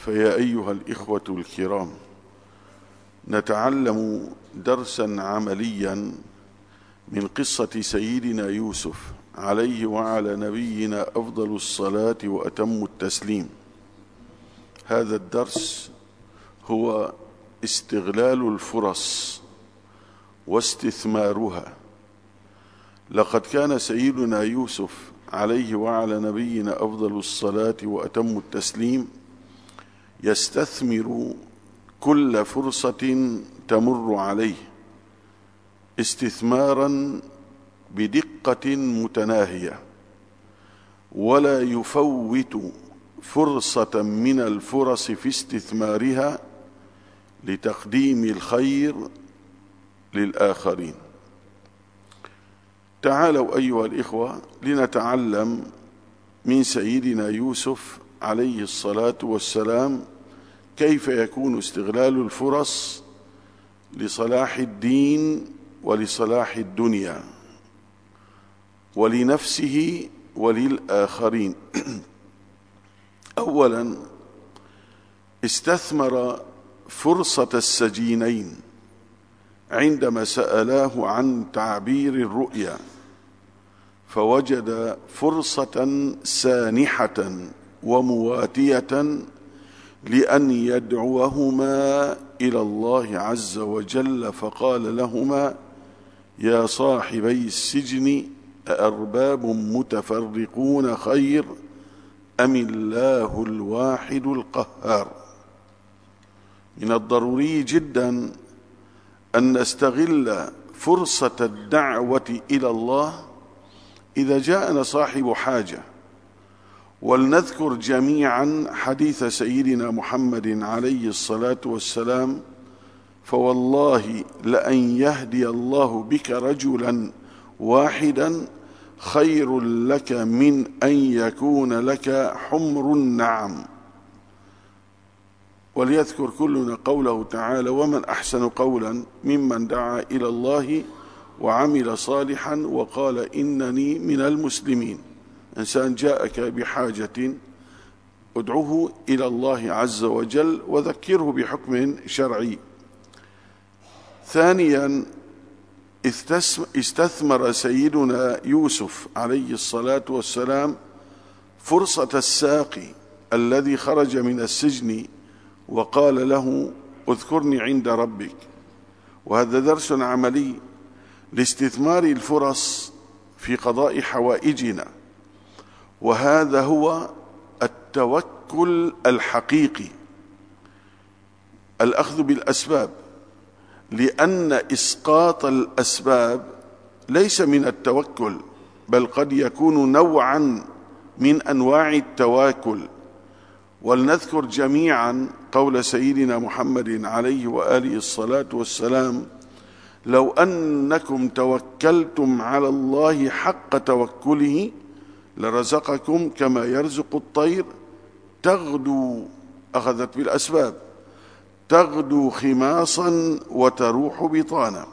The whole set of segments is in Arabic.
فيا أيها الإخوة الكرام، نتعلم درسا عمليا من قصة سيدنا يوسف عليه وعلى نبينا أفضل الصلاة وأتم التسليم. هذا الدرس هو استغلال الفرص واستثمارها. لقد كان سيدنا يوسف عليه وعلى نبينا أفضل الصلاة وأتم التسليم يستثمر كل فرصة تمر عليه استثمارا بدقة متناهية، ولا يفوت فرصة من الفرص في استثمارها لتقديم الخير للآخرين. تعالوا أيها الإخوة لنتعلم من سيدنا يوسف عليه الصلاة والسلام كيف يكون استغلال الفرص لصلاح الدين ولصلاح الدنيا ولنفسه وللآخرين. أولا، استثمر فرصة السجينين عندما سألاه عن تعبير الرؤيا، فوجد فرصة سانحة ومواتية لأن يدعوهما إلى الله عز وجل، فقال لهما: يا صاحبي السجن أأرباب متفرقون خير أم الله الواحد القهار؟ من الضروري جدا أن نستغل فرصة الدعوة إلى الله إذا جاءنا صاحب حاجة. ولنذكر جميعا حديث سيدنا محمد عليه الصلاة والسلام: فوالله لأن يهدي الله بك رجلا واحدا خير لك من أن يكون لك حمر النعم. وليذكر كلنا قوله تعالى: ومن أحسن قولا ممن دعا إلى الله وعمل صالحا وقال إنني من المسلمين. إنسان جاءك بحاجة ادعوه إلى الله عز وجل وذكره بحكم شرعي. ثانيا، استثمر سيدنا يوسف عليه الصلاة والسلام فرصة الساقي الذي خرج من السجن وقال له: اذكرني عند ربك. وهذا درس عملي لاستثمار الفرص في قضاء حوائجنا، وهذا هو التوكل الحقيقي، الأخذ بالأسباب، لأن إسقاط الأسباب ليس من التوكل، بل قد يكون نوعا من أنواع التواكل. ولنذكر جميعا قول سيدنا محمد عليه وآله الصلاة والسلام: لو أنكم توكلتم على الله حق توكله لرزقكم كما يرزق الطير تغدو، أخذت بالأسباب، تغدو خماصا وتروح بطانا.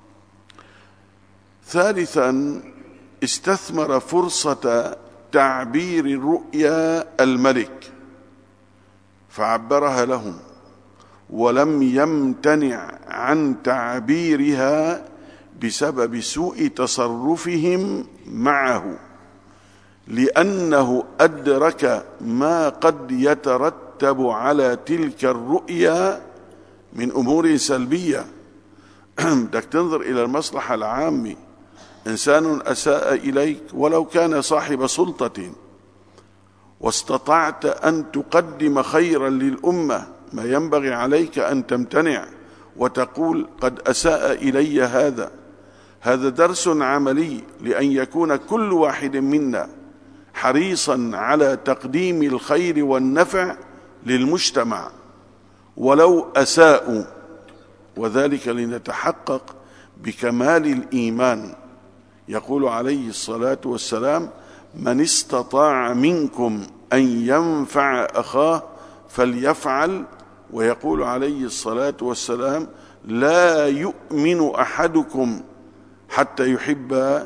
ثالثا، استثمر فرصة تعبير رؤيا الملك فعبرها لهم، ولم يمتنع عن تعبيرها بسبب سوء تصرفهم معه، لأنه أدرك ما قد يترتب على تلك الرؤيا من أمور سلبية. بدك تنظر إلى المصلحة العامة. إنسان أساء إليك ولو كان صاحب سلطة، واستطعت أن تقدم خيرا للأمة، ما ينبغي عليك أن تمتنع وتقول: قد أساء إلي هذا درس عملي، لأن يكون كل واحد منا حريصا على تقديم الخير والنفع للمجتمع ولو أساءوا، وذلك لنتحقق بكمال الإيمان. يقول عليه الصلاة والسلام: من استطاع منكم أن ينفع أخاه فليفعل. ويقول عليه الصلاة والسلام: لا يؤمن أحدكم حتى يحب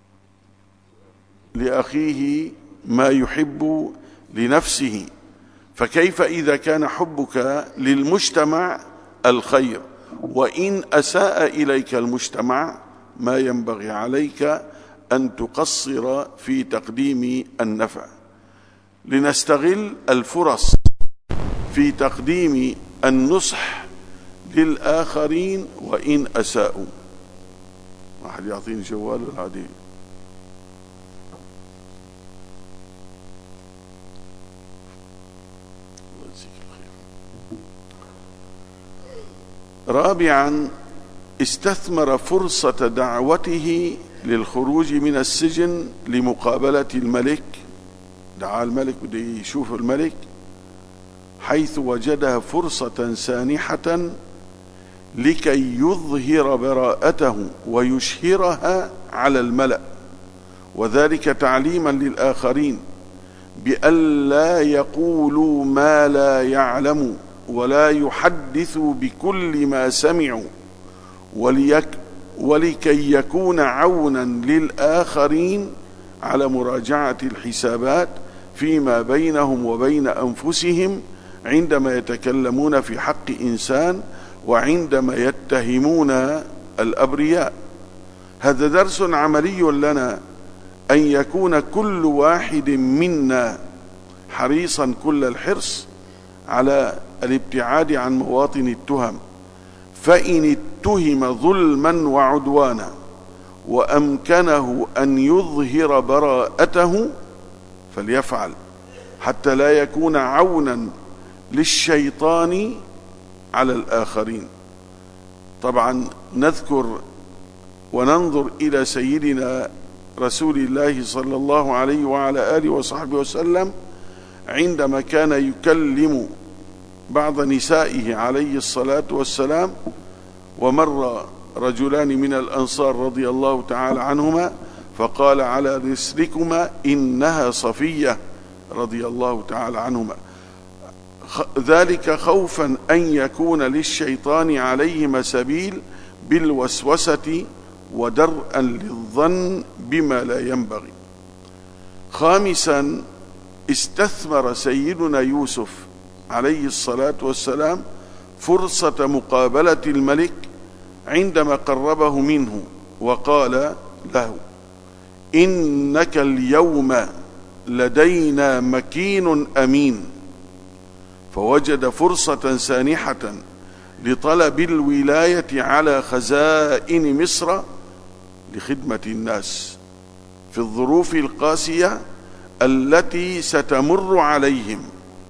لأخيه ما يحب لنفسه. فكيف إذا كان حبك للمجتمع الخير، وإن أساء إليك المجتمع ما ينبغي عليك أن تقصر في تقديم النفع. لنستغل الفرص في تقديم النصح للآخرين وإن أساءوا. واحد يعطيني جوال العادي. رابعا، استثمر فرصة دعوته للخروج من السجن لمقابلة الملك. دعا الملك بده يشوف الملك، حيث وجدها فرصة سانحة لكي يظهر براءته ويشهرها على الملأ، وذلك تعليما للآخرين بألا يقولوا ما لا يعلموا ولا يحدثوا بكل ما سمعوا، ولكي يكون عونا للآخرين على مراجعة الحسابات فيما بينهم وبين أنفسهم عندما يتكلمون في حق إنسان وعندما يتهمون الأبرياء. هذا درس عملي لنا، أن يكون كل واحد منا حريصا كل الحرص على الابتعاد عن مواطن التهم، فإن اتهم ظلما وعدوانا وأمكنه أن يظهر براءته فليفعل، حتى لا يكون عونا للشيطان على الآخرين. طبعا نذكر وننظر إلى سيدنا رسول الله صلى الله عليه وعلى آله وصحبه وسلم عندما كان يكلم بعض نسائه عليه الصلاة والسلام، ومر رجلان من الأنصار رضي الله تعالى عنهما فقال على رسلكما إنها صفية رضي الله تعالى عنهما، ذلك خوفا أن يكون للشيطان عليهما سبيل بالوسوسة ودرءا للظن بما لا ينبغي. خامسا، استثمر سيدنا يوسف عليه الصلاة والسلام فرصة مقابلة الملك عندما قربه منه وقال له إنك اليوم لدينا مكين أمين، فوجد فرصة سانحة لطلب الولاية على خزائن مصر لخدمة الناس في الظروف القاسية التي ستمر عليهم.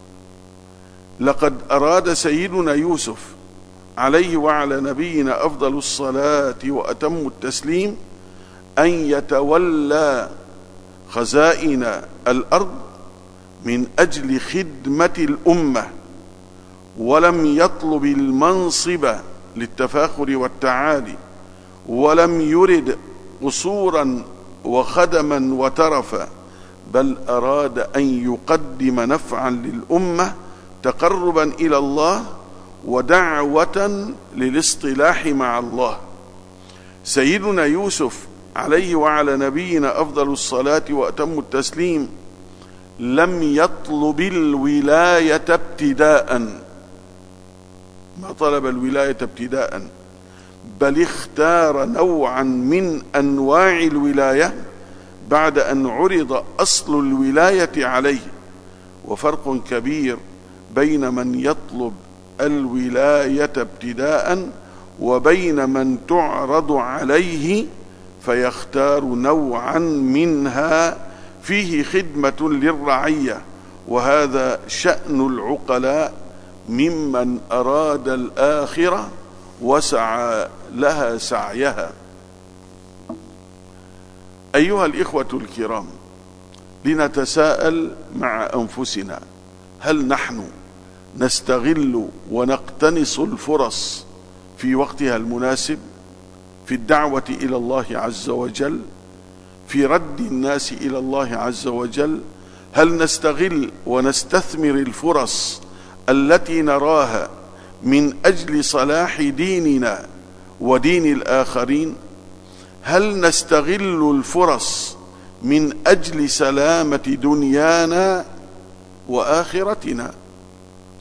لقد أراد سيدنا يوسف عليه وعلى نبينا أفضل الصلاة وأتم التسليم أن يتولى خزائن الأرض من أجل خدمة الأمة، ولم يطلب المنصب للتفاخر والتعالي، ولم يرد قصورا وخدما وترفا، بل أراد أن يقدم نفعا للأمة تقربا إلى الله ودعوة للاصطلاح مع الله. سيدنا يوسف عليه وعلى نبينا أفضل الصلاة وأتم التسليم لم يطلب الولاية ابتداء، ما طلب الولاية ابتداء، بل اختار نوعا من أنواع الولاية بعد أن عرض أصل الولاية عليه. وفرق كبير بين من يطلب الولاية ابتداء وبين من تعرض عليه فيختار نوعا منها فيه خدمة للرعية، وهذا شأن العقلاء ممن أراد الآخرة وسعى لها سعيها. أيها الإخوة الكرام، لنتساءل مع أنفسنا، هل نحن نستغل ونقتنص الفرص في وقتها المناسب في الدعوة إلى الله عز وجل، في رد الناس إلى الله عز وجل؟ هل نستغل ونستثمر الفرص التي نراها من أجل صلاح ديننا ودين الآخرين؟ هل نستغل الفرص من أجل سلامة دنيانا وآخرتنا؟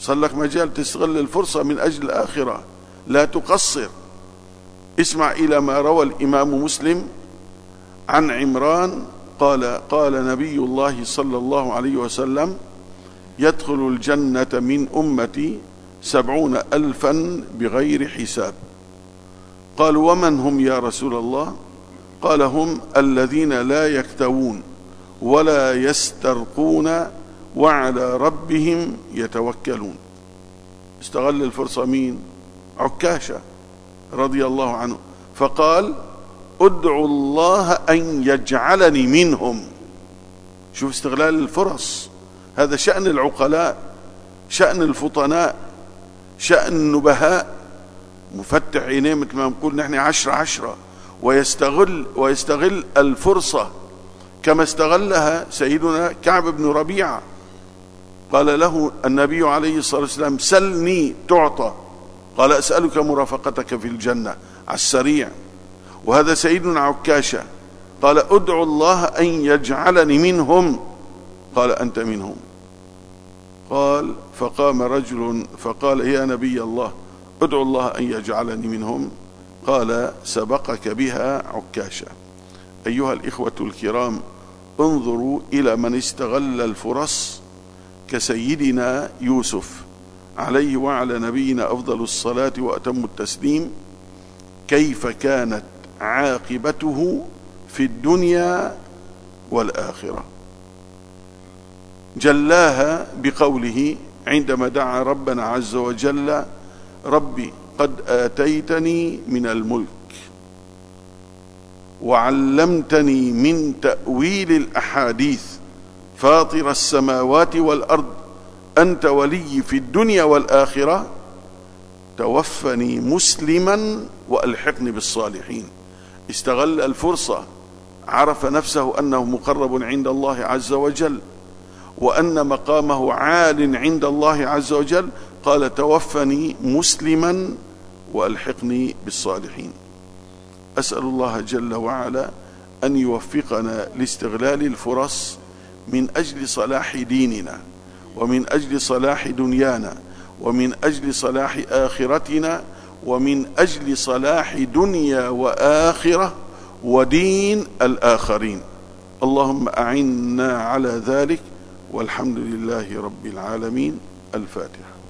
صار لك مجال تستغل الفرصة من أجل الآخرة، لا تقصر. اسمع إلى ما روى الإمام مسلم عن عمران قال نبي الله صلى الله عليه وسلم: يدخل الجنة من أمتي 70,000 بغير حساب. قالوا: ومن هم يا رسول الله؟ قال: هم الذين لا يكتوون ولا يسترقون وعلى ربهم يتوكلون. استغل الفرصة مين؟ عكاشة رضي الله عنه، فقال: ادعوا الله أن يجعلني منهم. شوف استغلال الفرص، هذا شأن العقلاء، شأن الفطناء، شأن النبهاء. مفتح عينيه مثل ما نقول نحن 10/10، ويستغل الفرصة كما استغلها سيدنا كعب بن ربيعة. قال له النبي عليه الصلاة والسلام: سلني تعطى. قال: أسألك مرافقتك في الجنة على السريع. وهذا سيدنا عكاشة قال: ادعوا الله أن يجعلني منهم. قال: أنت منهم. قال: فقام رجل فقال: يا نبي الله، ادعوا الله أن يجعلني منهم. قال: سبقك بها عكاشة. أيها الإخوة الكرام، انظروا إلى من استغل الفرص كسيدنا يوسف عليه وعلى نبينا أفضل الصلاة وأتم التسليم، كيف كانت عاقبته في الدنيا والآخرة. جلاها بقوله عندما دعا ربنا عز وجل: ربي قد آتيتني من الملك وعلمتني من تأويل الأحاديث فاطر السماوات والأرض أنت ولي في الدنيا والآخرة، توفني مسلما وألحقني بالصالحين. استغل الفرصة، عرف نفسه أنه مقرب عند الله عز وجل وأن مقامه عال عند الله عز وجل، قال: توفني مسلما وألحقني بالصالحين. أسأل الله جل وعلا أن يوفقنا لاستغلال الفرص من أجل صلاح ديننا، ومن أجل صلاح دنيانا، ومن أجل صلاح آخرتنا، ومن أجل صلاح دنيا وآخرة ودين الآخرين. اللهم أعنا على ذلك، والحمد لله رب العالمين. الفاتحة.